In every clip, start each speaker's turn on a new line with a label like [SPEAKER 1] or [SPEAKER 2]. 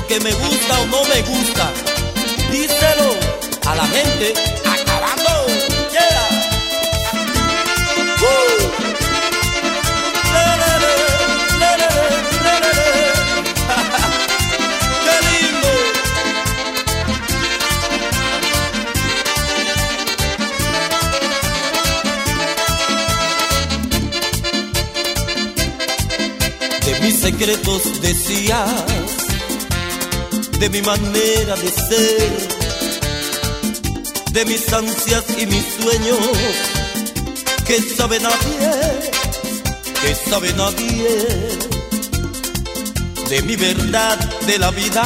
[SPEAKER 1] que me gusta o no me gusta. Díselo a la gente. Acabando. Yeah. Qué lindo. De mis secretos decías, de mi manera de ser, de mis ansias y mis sueños, que sabe nadie, que sabe nadie, de mi verdad, de la vida,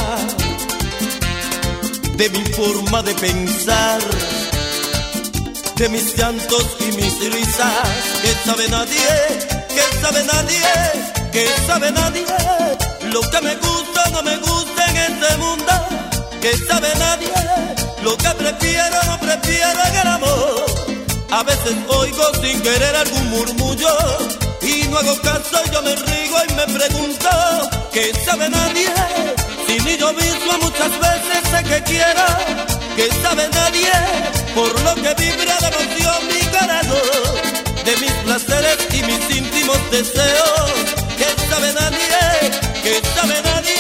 [SPEAKER 1] de mi forma de pensar, de mis llantos y mis risas, que sabe nadie, que sabe nadie, que sabe nadie, lo que me gusta, no me gusta en este mundo, que sabe nadie, lo que prefiero, no prefiero en el amor. A veces oigo sin querer algún murmullo y no hago caso, yo me río y me pregunto, que sabe nadie, si ni yo mismo muchas veces sé que quiero, que sabe nadie, por lo que vibra de emoción mi corazón, de mis placeres y mis íntimos deseos, que sabe nadie, que sabe nadie.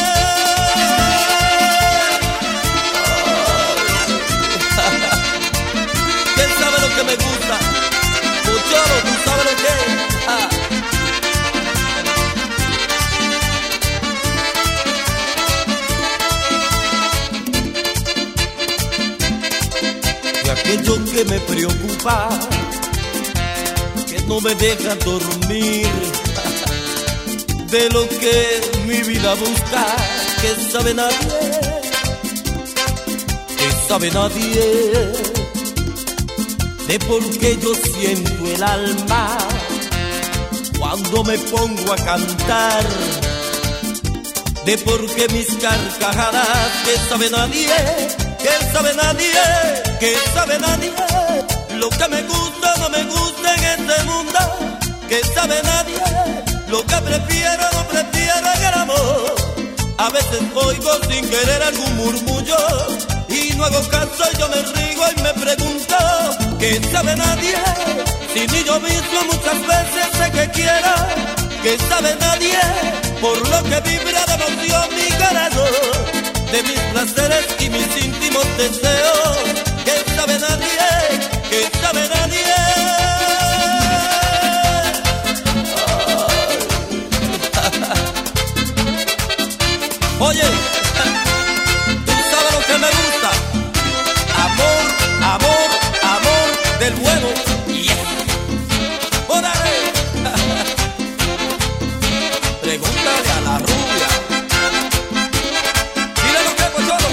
[SPEAKER 1] ¿Quién sabe lo que me gusta? Pocholo, ¿tú sabes lo que es? De aquello que me preocupa, que no me deja dormir, de lo que mi vida busca, que sabe nadie, que sabe nadie, de por qué yo siento el alma cuando me pongo a cantar, de por qué mis carcajadas, que sabe nadie, que sabe nadie, que sabe nadie, lo que me gusta, no me gusta en este mundo, que sabe nadie, lo que prefiero, no prefiero en el amor. A veces oigo sin querer algún murmullo y no hago caso, yo me río y me pregunto, que sabe nadie, si ni yo mismo muchas veces sé que quiero, que sabe nadie, por lo que vibra de emoción mi corazón, de mis placeres y mis íntimos deseos, que sabe nadie, que sabe nadie. Oye, tú sabes lo que me gusta, amor, amor, amor del bueno, yeah. ¡Órale! Pregúntale a la rubia, dile lo que Pocholo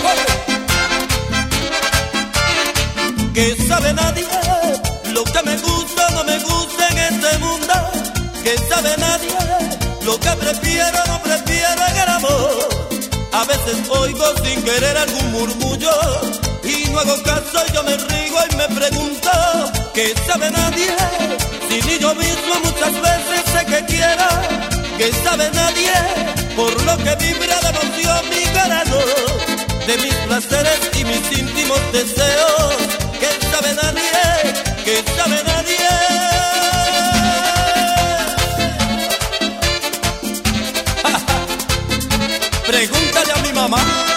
[SPEAKER 1] come. Que sabe nadie, lo que me gusta, no me gusta en este mundo, que sabe nadie, lo que prefiero, no prefiero en el amor. A veces oigo sin querer algún murmullo y no hago caso, yo me río y me pregunto, que sabe nadie, si ni yo mismo muchas veces sé que quiero, que sabe nadie, por lo que vibra de emoción mi corazón, de mis placeres y mis íntimos deseos, que sabe nadie, que sabe nadie. Pregúntale a mi mamá.